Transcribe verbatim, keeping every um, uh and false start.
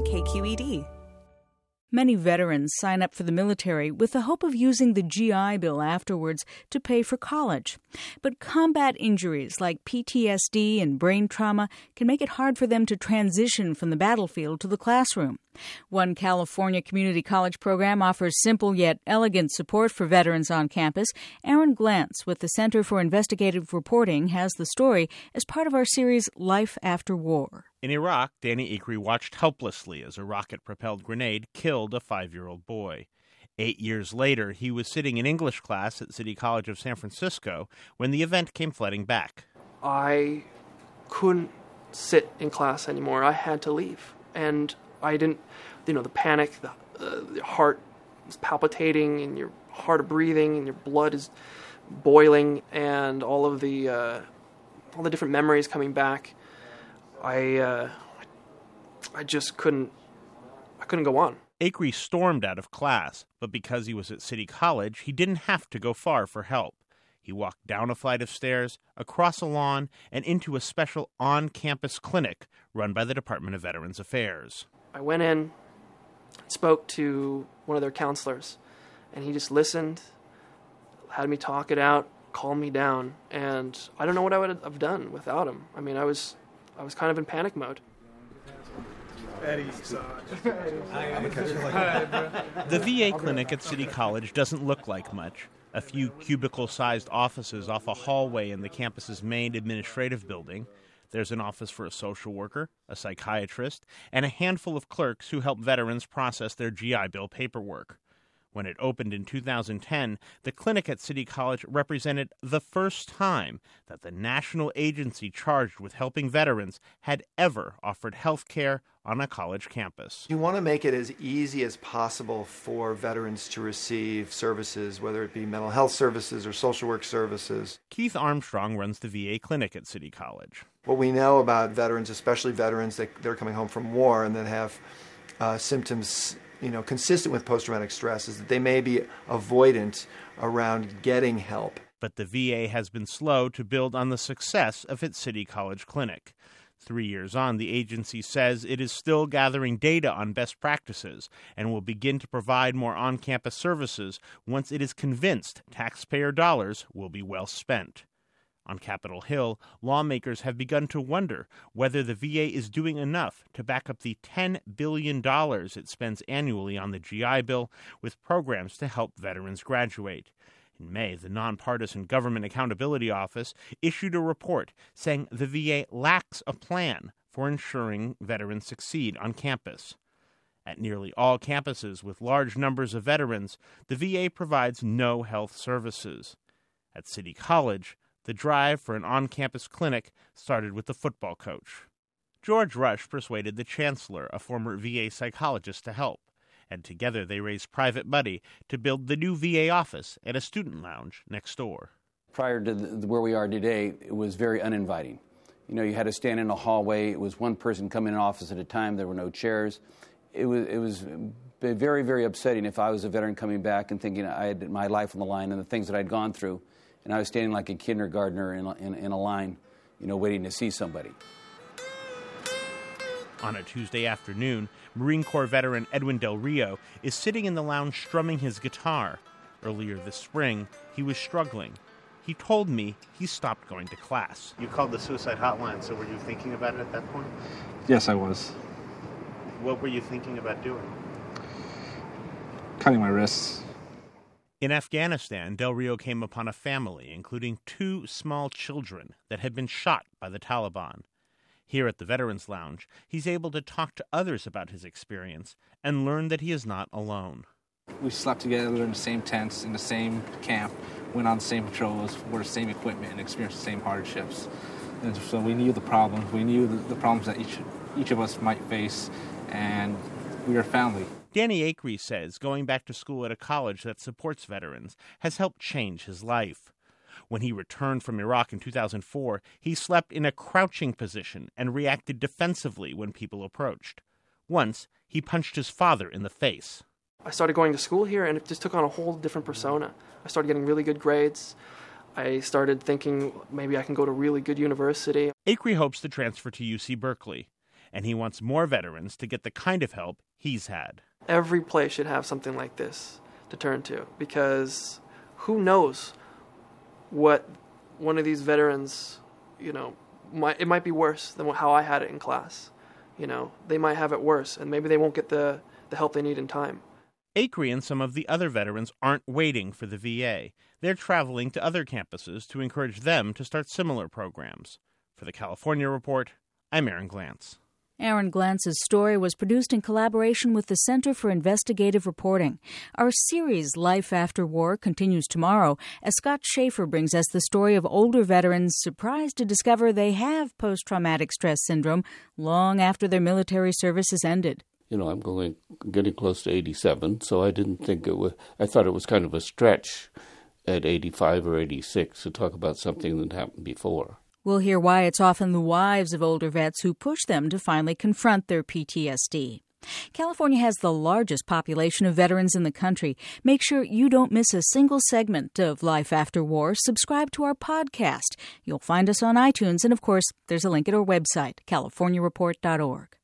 K Q E D. Many veterans sign up for the military with the hope of using the G I Bill afterwards to pay for college. But combat injuries like P T S D and brain trauma can make it hard for them to transition from the battlefield to the classroom. One California community college program offers simple yet elegant support for veterans on campus. Aaron Glantz with the Center for Investigative Reporting has the story as part of our series Life After War. In Iraq, Danny Ikri watched helplessly as a rocket-propelled grenade killed a five-year-old boy. Eight years later, he was sitting in English class at City College of San Francisco when the event came flooding back. I couldn't sit in class anymore. I had to leave. And I didn't, you know, the panic, the, uh, the heart is palpitating and your heart is breathing and your blood is boiling and all of the, uh, all the different memories coming back. I, uh, I just couldn't, I couldn't go on. Ikri stormed out of class, but because he was at City College, he didn't have to go far for help. He walked down a flight of stairs, across a lawn, and into a special on-campus clinic run by the Department of Veterans Affairs. I went in, spoke to one of their counselors, and he just listened, had me talk it out, calmed me down, and I don't know what I would have done without him. I mean, I was... I was kind of in panic mode. The V A clinic at City College doesn't look like much. A few cubicle-sized offices off a hallway in the campus's main administrative building. There's an office for a social worker, a psychiatrist, and a handful of clerks who help veterans process their G I Bill paperwork. When it opened in two thousand ten, the clinic at City College represented the first time that the national agency charged with helping veterans had ever offered health care on a college campus. You want to make it as easy as possible for veterans to receive services, whether it be mental health services or social work services. Keith Armstrong runs the V A clinic at City College. What we know about veterans, especially veterans that they're coming home from war and that have uh, symptoms you know, consistent with post-traumatic stress, is that they may be avoidant around getting help. But the V A has been slow to build on the success of its City College clinic. Three years on, the agency says it is still gathering data on best practices and will begin to provide more on-campus services once it is convinced taxpayer dollars will be well spent. On Capitol Hill, lawmakers have begun to wonder whether the V A is doing enough to back up the ten billion dollars it spends annually on the G I Bill with programs to help veterans graduate. In May, the nonpartisan Government Accountability Office issued a report saying the V A lacks a plan for ensuring veterans succeed on campus. At nearly all campuses with large numbers of veterans, the V A provides no health services. At City College, the drive for an on-campus clinic started with the football coach. George Rush persuaded the chancellor, a former V A psychologist, to help, and together they raised private money to build the new V A office at a student lounge next door. Prior to the, where we are today, it was very uninviting. You know, you had to stand in a hallway. It was one person coming in office at a time. There were no chairs. It was, it was very, very upsetting if I was a veteran coming back and thinking I had my life on the line and the things that I'd gone through, and I was standing like a kindergartner in, in, in a line, you know, waiting to see somebody. On a Tuesday afternoon, Marine Corps veteran Edwin Del Rio is sitting in the lounge strumming his guitar. Earlier this spring, he was struggling. He told me he stopped going to class. You called the suicide hotline, so were you thinking about it at that point? Yes, I was. What were you thinking about doing? Cutting my wrists. In Afghanistan, Del Rio came upon a family, including two small children, that had been shot by the Taliban. Here at the Veterans Lounge, he's able to talk to others about his experience and learn that he is not alone. We slept together in the same tents, in the same camp, went on the same patrols, wore the same equipment, and experienced the same hardships. And so we knew the problems. We knew the, the problems that each each of us might face, and we were family. Danny Ikri says going back to school at a college that supports veterans has helped change his life. When he returned from Iraq in two thousand four, he slept in a crouching position and reacted defensively when people approached. Once, he punched his father in the face. I started going to school here, and it just took on a whole different persona. I started getting really good grades. I started thinking maybe I can go to a really good university. Ikri hopes to transfer to U C Berkeley. and he wants more veterans to get the kind of help he's had. Every place should have something like this to turn to, because who knows what one of these veterans, you know, might, it might be worse than how I had it in class. You know, they might have it worse, and maybe they won't get the, the help they need in time. Acree and some of the other veterans aren't waiting for the V A. They're traveling to other campuses to encourage them to start similar programs. For the California Report, I'm Aaron Glantz. Aaron Glantz's story was produced in collaboration with the Center for Investigative Reporting. Our series, Life After War, continues tomorrow as Scott Schaefer brings us the story of older veterans surprised to discover they have post-traumatic stress syndrome long after their military service has ended. You know, I'm going getting close to eighty-seven, so I didn't think it was, I thought it was kind of a stretch at eighty-five or eighty-six to talk about something that happened before. We'll hear why it's often the wives of older vets who push them to finally confront their P T S D. California has the largest population of veterans in the country. Make sure you don't miss a single segment of Life After War. Subscribe to our podcast. You'll find us on iTunes, and of course, there's a link at our website, california report dot org.